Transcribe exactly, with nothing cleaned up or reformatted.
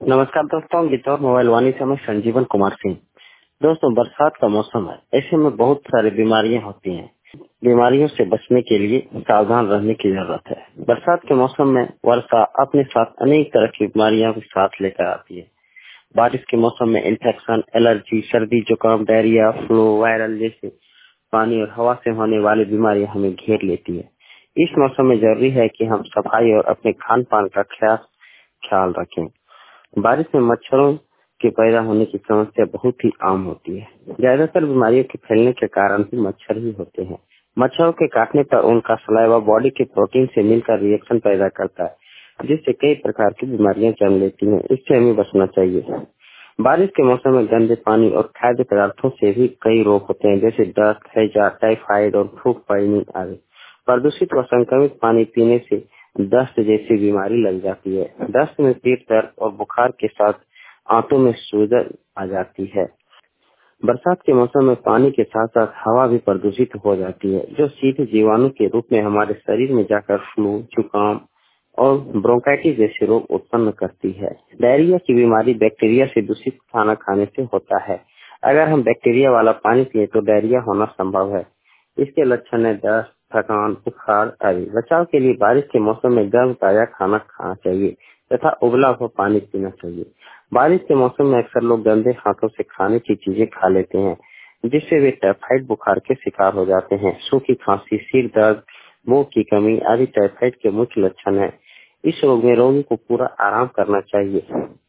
नमस्कार दोस्तों, गीतौर मोबाइल वाणी से मैं संजीवन कुमार सिंह। दोस्तों, बरसात का मौसम है, ऐसे में बहुत सारी बीमारियां होती हैं। बीमारियों से बचने के लिए सावधान रहने की जरूरत है। बरसात के मौसम में वर्षा अपने साथ अनेक तरह की बीमारियां भी साथ लेकर आती है। बारिश के मौसम में इन्फेक्शन, एलर्जी, सर्दी, जुकाम, डायरिया, फ्लू, वायरल जैसे पानी और हवा से होने वाली बीमारियां हमें घेर लेती है। इस मौसम में जरूरी है कि हम सफाई और अपने खान पान का खास ख्याल रखें। बारिश में मच्छरों के पैदा होने की समस्या बहुत ही आम होती है। ज्यादातर बीमारियों के फैलने के कारण भी मच्छर ही होते हैं। मच्छरों के काटने पर उनका सलाइवा बॉडी के प्रोटीन से मिलकर रिएक्शन पैदा करता है, जिससे कई प्रकार की बीमारियां जन्म लेती हैं। इससे हमें बचना चाहिए। बारिश के मौसम में गंदे पानी और खाद्य पदार्थों से भी कई रोग होते हैं, जैसे दस्त, हैजा, टाइफाइड और फूड पॉइजनिंग आदि। प्रदूषित व संक्रमित पानी पीने से दस्त जैसी बीमारी लग जाती है। दस्त में पेट दर्द और बुखार के साथ आंतों में सूजन आ जाती है। बरसात के मौसम में पानी के साथ साथ हवा भी प्रदूषित हो जाती है, जो सीधे जीवाणु के रूप में हमारे शरीर में जाकर फ्लू, जुकाम और ब्रोंकाइटिस जैसे रोग उत्पन्न करती है। डायरिया की बीमारी बैक्टीरिया से दूषित खाना खाने से होता है। अगर हम बैक्टीरिया वाला पानी पिए तो डायरिया होना संभव है। इसके लक्षण है दस्त, थकान, बुखार आदि। बचाव के लिए बारिश के मौसम में गर्म ताजा खाना खाना चाहिए तथा उबला हुआ पानी पीना चाहिए। बारिश के मौसम में अक्सर लोग गंदे हाथों से खाने की चीजें खा लेते हैं, जिससे वे टाइफाइड बुखार के शिकार हो जाते हैं। सूखी खांसी, सिर दर्द, मुंह की कमी आदि टाइफाइड के मुख्य लक्षण हैं। इस रोग में रोगी को पूरा आराम करना चाहिए।